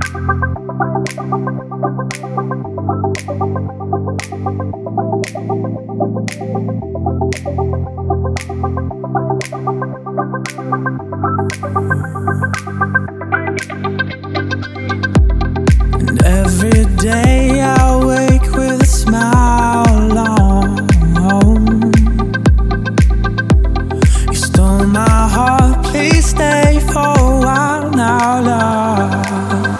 And every day I wake with a smile on. You stole my heart, please stay for a while now, love.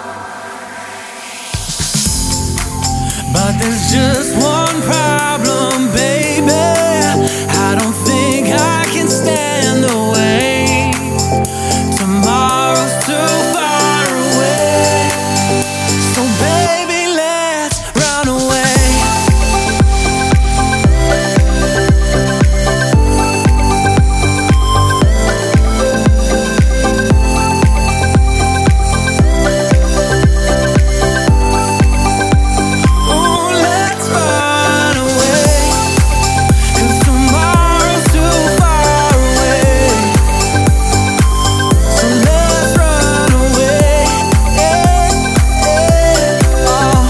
But there's just one problem, baby. I don't think I can stand the wait. Tomorrow's too far away. So baby, let's run away. Oh, let's run away. 'Cause tomorrow's too far away. So let's run away. Oh,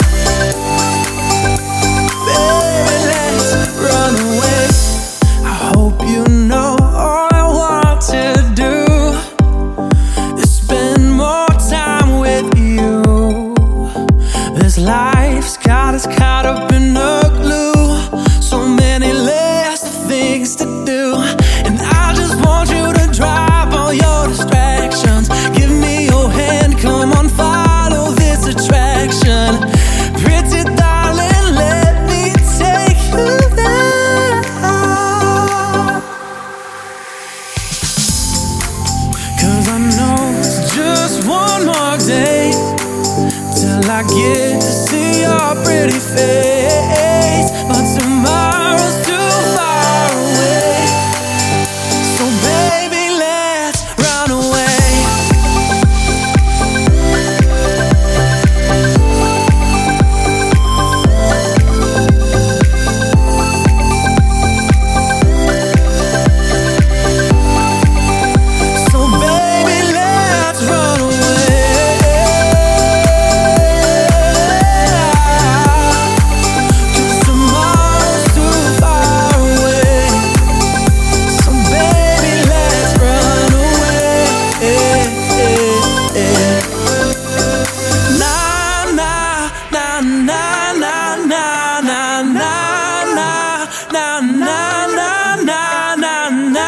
baby, let's run away. I hope you know all I want to do is spend more time with you. This life's got us caught up in a glue. So many lists of things to do. And I just want you to drop all your distractions. Give me your hand, come on, follow this attraction. Pretty darling, let me take you there. 'Cause I know it's just one more day till I get to see your pretty face. But tomorrow's too far away. So baby, let's run away. So baby, let's run away. 'Cause tomorrow's too far away. So baby, let's run away. Na na na na na na na na na na na na na na na na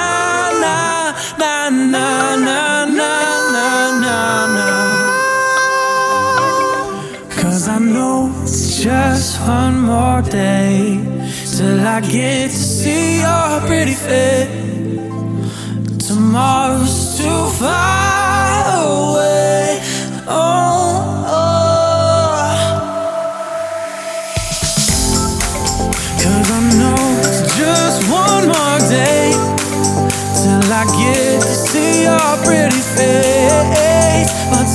na na na. 'Cause I know it's just one more day till I get to see your pretty face. Tomorrow's too far away. Oh, oh. 'Cause I know it's just one more day till I get to see your pretty face. But